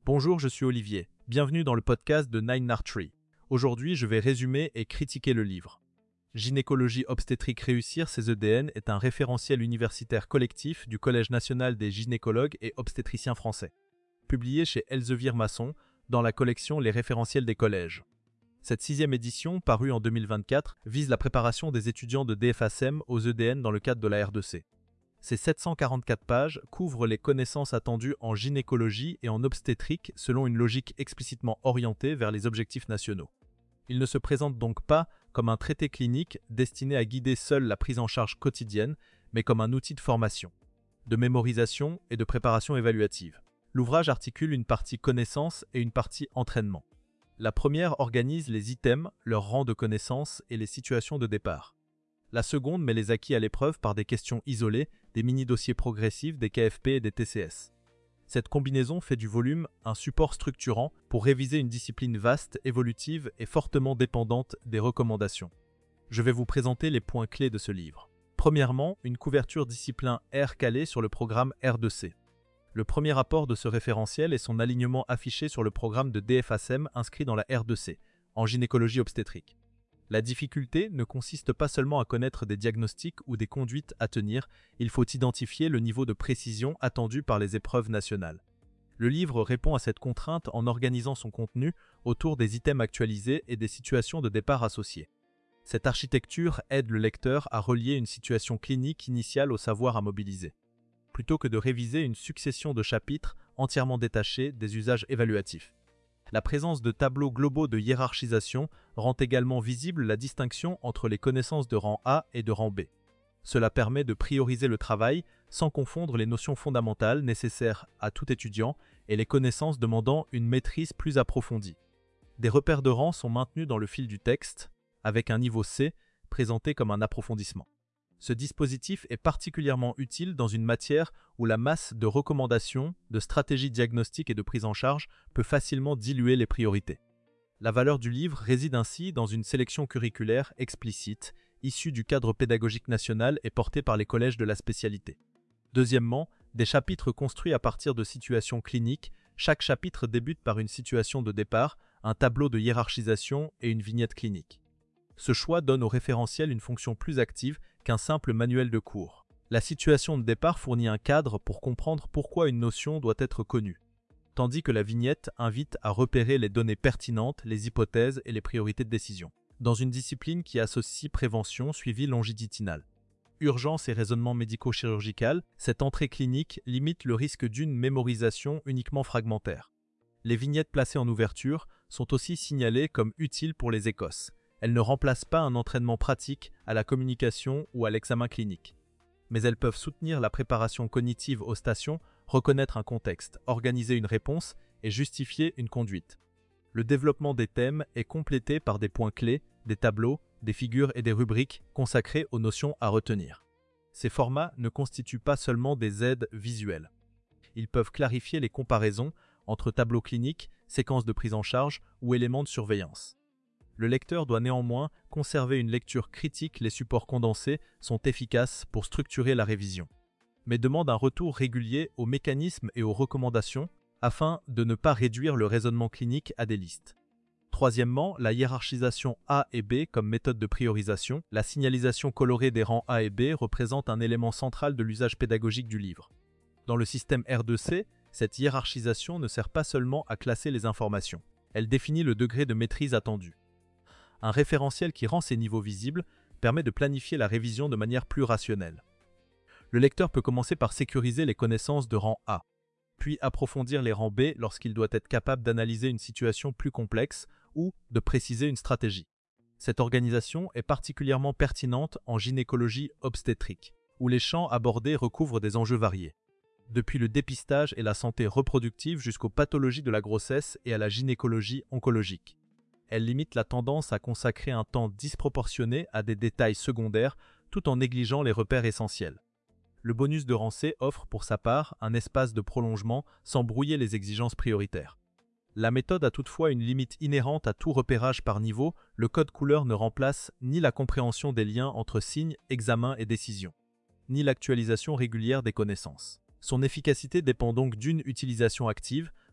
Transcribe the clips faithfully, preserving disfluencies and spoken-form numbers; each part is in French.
Bonjour, je suis Olivier. Bienvenue dans le podcast de Nine Archery. Aujourd'hui, je vais résumer et critiquer le livre. Gynécologie obstétrique réussir ses E D N est un référentiel universitaire collectif du Collège national des gynécologues et obstétriciens français, publié chez Elsevier Masson dans la collection Les référentiels des collèges. Cette sixième édition, parue en deux mille vingt-quatre, vise la préparation des étudiants de D F A S E M aux E D N dans le cadre de la R deux C. Ces sept cent quarante-quatre pages couvrent les connaissances attendues en gynécologie et en obstétrique selon une logique explicitement orientée vers les objectifs nationaux. Il ne se présente donc pas comme un traité clinique destiné à guider seule la prise en charge quotidienne, mais comme un outil de formation, de mémorisation et de préparation évaluative. L'ouvrage articule une partie connaissance et une partie entraînement. La première organise les items, leur rang de connaissance et les situations de départ. La seconde met les acquis à l'épreuve par des questions isolées, des mini-dossiers progressifs, des K F P et des T C S. Cette combinaison fait du volume un support structurant pour réviser une discipline vaste, évolutive et fortement dépendante des recommandations. Je vais vous présenter les points clés de ce livre. Premièrement, une couverture discipline R calée sur le programme R deux C. Le premier rapport de ce référentiel est son alignement affiché sur le programme de D F A S E M inscrit dans la R deux C, en gynécologie obstétrique. La difficulté ne consiste pas seulement à connaître des diagnostics ou des conduites à tenir, il faut identifier le niveau de précision attendu par les épreuves nationales. Le livre répond à cette contrainte en organisant son contenu autour des items actualisés et des situations de départ associées. Cette architecture aide le lecteur à relier une situation clinique initiale au savoir à mobiliser, plutôt que de réviser une succession de chapitres entièrement détachés des usages évaluatifs. La présence de tableaux globaux de hiérarchisation rend également visible la distinction entre les connaissances de rang A et de rang B. Cela permet de prioriser le travail sans confondre les notions fondamentales nécessaires à tout étudiant et les connaissances demandant une maîtrise plus approfondie. Des repères de rang sont maintenus dans le fil du texte, avec un niveau C présenté comme un approfondissement. Ce dispositif est particulièrement utile dans une matière où la masse de recommandations, de stratégies diagnostiques et de prise en charge peut facilement diluer les priorités. La valeur du livre réside ainsi dans une sélection curriculaire explicite, issue du cadre pédagogique national et portée par les collèges de la spécialité. Deuxièmement, des chapitres construits à partir de situations cliniques. Chaque chapitre débute par une situation de départ, un tableau de hiérarchisation et une vignette clinique. Ce choix donne au référentiel une fonction plus active qu'un simple manuel de cours. La situation de départ fournit un cadre pour comprendre pourquoi une notion doit être connue, tandis que la vignette invite à repérer les données pertinentes, les hypothèses et les priorités de décision. Dans une discipline qui associe prévention suivie longitudinale, urgence et raisonnement médico-chirurgical, cette entrée clinique limite le risque d'une mémorisation uniquement fragmentaire. Les vignettes placées en ouverture sont aussi signalées comme utiles pour les écosses. Elles ne remplacent pas un entraînement pratique à la communication ou à l'examen clinique. Mais elles peuvent soutenir la préparation cognitive aux stations, reconnaître un contexte, organiser une réponse et justifier une conduite. Le développement des thèmes est complété par des points clés, des tableaux, des figures et des rubriques consacrées aux notions à retenir. Ces formats ne constituent pas seulement des aides visuelles. Ils peuvent clarifier les comparaisons entre tableaux cliniques, séquences de prise en charge ou éléments de surveillance. Le lecteur doit néanmoins conserver une lecture critique. Les supports condensés sont efficaces pour structurer la révision, mais demandent un retour régulier aux mécanismes et aux recommandations afin de ne pas réduire le raisonnement clinique à des listes. Troisièmement, la hiérarchisation A et B comme méthode de priorisation. La signalisation colorée des rangs A et B représente un élément central de l'usage pédagogique du livre. Dans le système R deux C, cette hiérarchisation ne sert pas seulement à classer les informations, elle définit le degré de maîtrise attendu. Un référentiel qui rend ces niveaux visibles permet de planifier la révision de manière plus rationnelle. Le lecteur peut commencer par sécuriser les connaissances de rang A, puis approfondir les rangs B lorsqu'il doit être capable d'analyser une situation plus complexe ou de préciser une stratégie. Cette organisation est particulièrement pertinente en gynécologie obstétrique, où les champs abordés recouvrent des enjeux variés, depuis le dépistage et la santé reproductive jusqu'aux pathologies de la grossesse et à la gynécologie oncologique. Elle limite la tendance à consacrer un temps disproportionné à des détails secondaires tout en négligeant les repères essentiels. Le bonus de rang C offre pour sa part un espace de prolongement sans brouiller les exigences prioritaires. La méthode a toutefois une limite inhérente à tout repérage par niveau. Le code couleur ne remplace ni la compréhension des liens entre signes, examens et décisions, ni l'actualisation régulière des connaissances. Son efficacité dépend donc d'une utilisation active,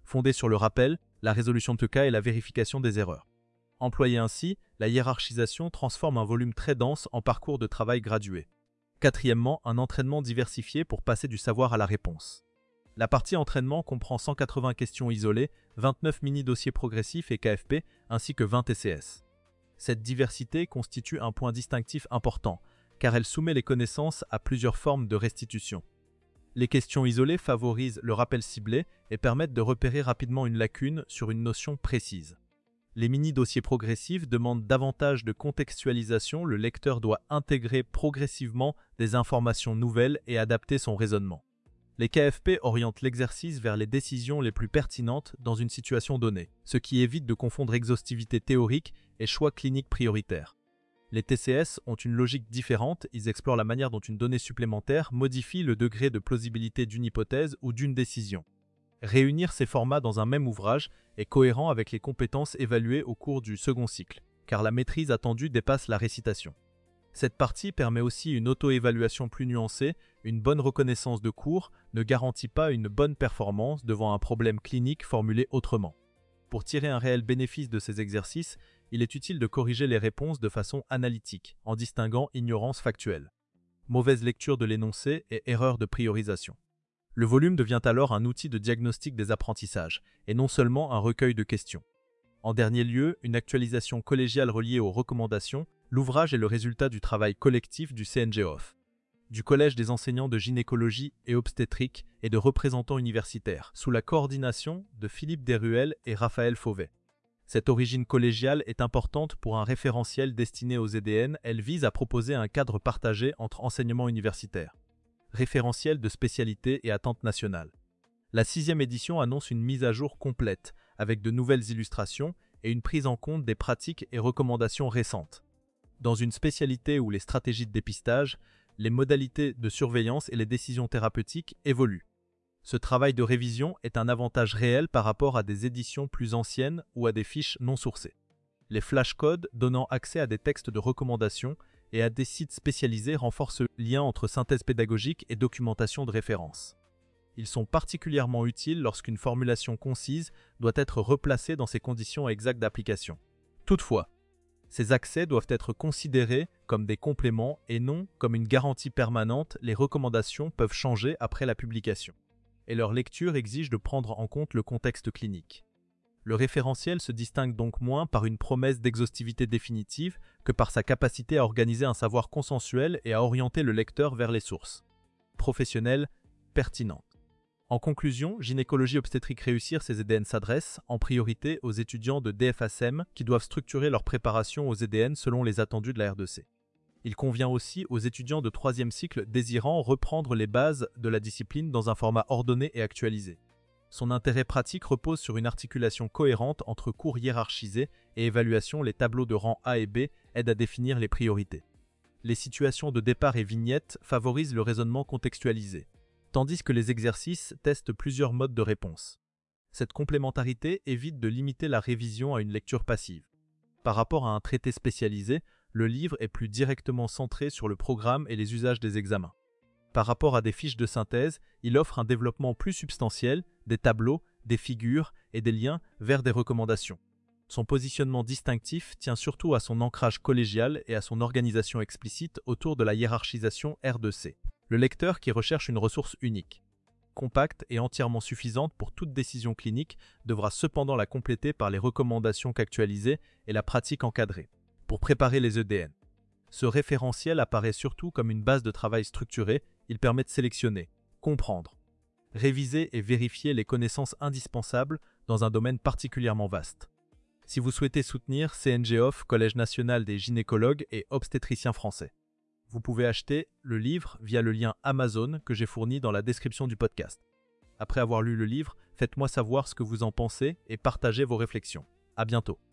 fondée sur le rappel, la résolution de cas et la vérification des erreurs. Employée ainsi, la hiérarchisation transforme un volume très dense en parcours de travail gradué. Quatrièmement, un entraînement diversifié pour passer du savoir à la réponse. La partie entraînement comprend cent quatre-vingts questions isolées, vingt-neuf mini-dossiers progressifs et K F P, ainsi que vingt T C S. Cette diversité constitue un point distinctif important, car elle soumet les connaissances à plusieurs formes de restitution. Les questions isolées favorisent le rappel ciblé et permettent de repérer rapidement une lacune sur une notion précise. Les mini-dossiers progressifs demandent davantage de contextualisation, le lecteur doit intégrer progressivement des informations nouvelles et adapter son raisonnement. Les K F P orientent l'exercice vers les décisions les plus pertinentes dans une situation donnée, ce qui évite de confondre exhaustivité théorique et choix clinique prioritaire. Les T C S ont une logique différente, ils explorent la manière dont une donnée supplémentaire modifie le degré de plausibilité d'une hypothèse ou d'une décision. Réunir ces formats dans un même ouvrage est cohérent avec les compétences évaluées au cours du second cycle, car la maîtrise attendue dépasse la récitation. Cette partie permet aussi une auto-évaluation plus nuancée, une bonne reconnaissance de cours ne garantit pas une bonne performance devant un problème clinique formulé autrement. Pour tirer un réel bénéfice de ces exercices, il est utile de corriger les réponses de façon analytique, en distinguant ignorance factuelle, mauvaise lecture de l'énoncé et erreur de priorisation. Le volume devient alors un outil de diagnostic des apprentissages, et non seulement un recueil de questions. En dernier lieu, une actualisation collégiale reliée aux recommandations, l'ouvrage est le résultat du travail collectif du C N G O F, du Collège des enseignants de gynécologie et obstétrique et de représentants universitaires, sous la coordination de Philippe Desruelles et Raphaël Fauvet. Cette origine collégiale est importante pour un référentiel destiné aux Z D N, elle vise à proposer un cadre partagé entre enseignements universitaires, référentiel de spécialité et attente nationale. La sixième édition annonce une mise à jour complète, avec de nouvelles illustrations et une prise en compte des pratiques et recommandations récentes. Dans une spécialité où les stratégies de dépistage, les modalités de surveillance et les décisions thérapeutiques évoluent. Ce travail de révision est un avantage réel par rapport à des éditions plus anciennes ou à des fiches non sourcées. Les flashcodes donnant accès à des textes de recommandation et à des sites spécialisés renforcent le lien entre synthèse pédagogique et documentation de référence. Ils sont particulièrement utiles lorsqu'une formulation concise doit être replacée dans ses conditions exactes d'application. Toutefois, ces accès doivent être considérés comme des compléments et non comme une garantie permanente. Les recommandations peuvent changer après la publication, et leur lecture exige de prendre en compte le contexte clinique. Le référentiel se distingue donc moins par une promesse d'exhaustivité définitive que par sa capacité à organiser un savoir consensuel et à orienter le lecteur vers les sources professionnelles pertinentes. En conclusion, Gynécologie obstétrique réussir, ces Z D N s'adressent en priorité aux étudiants de D F A S E M qui doivent structurer leur préparation aux Z D N selon les attendus de la R deux C. Il convient aussi aux étudiants de troisième cycle désirant reprendre les bases de la discipline dans un format ordonné et actualisé. Son intérêt pratique repose sur une articulation cohérente entre cours hiérarchisés et évaluation. Les tableaux de rang A et B aident à définir les priorités. Les situations de départ et vignettes favorisent le raisonnement contextualisé, tandis que les exercices testent plusieurs modes de réponse. Cette complémentarité évite de limiter la révision à une lecture passive. Par rapport à un traité spécialisé, le livre est plus directement centré sur le programme et les usages des examens. Par rapport à des fiches de synthèse, il offre un développement plus substantiel, des tableaux, des figures et des liens vers des recommandations. Son positionnement distinctif tient surtout à son ancrage collégial et à son organisation explicite autour de la hiérarchisation R deux C. Le lecteur qui recherche une ressource unique, compacte et entièrement suffisante pour toute décision clinique devra cependant la compléter par les recommandations qu'actualisées et la pratique encadrée, pour préparer les E D N. Ce référentiel apparaît surtout comme une base de travail structurée, il permet de sélectionner, comprendre, réviser et vérifier les connaissances indispensables dans un domaine particulièrement vaste. Si vous souhaitez soutenir C N G O F, Collège national des gynécologues et obstétriciens français, vous pouvez acheter le livre via le lien Amazon que j'ai fourni dans la description du podcast. Après avoir lu le livre, faites-moi savoir ce que vous en pensez et partagez vos réflexions. À bientôt.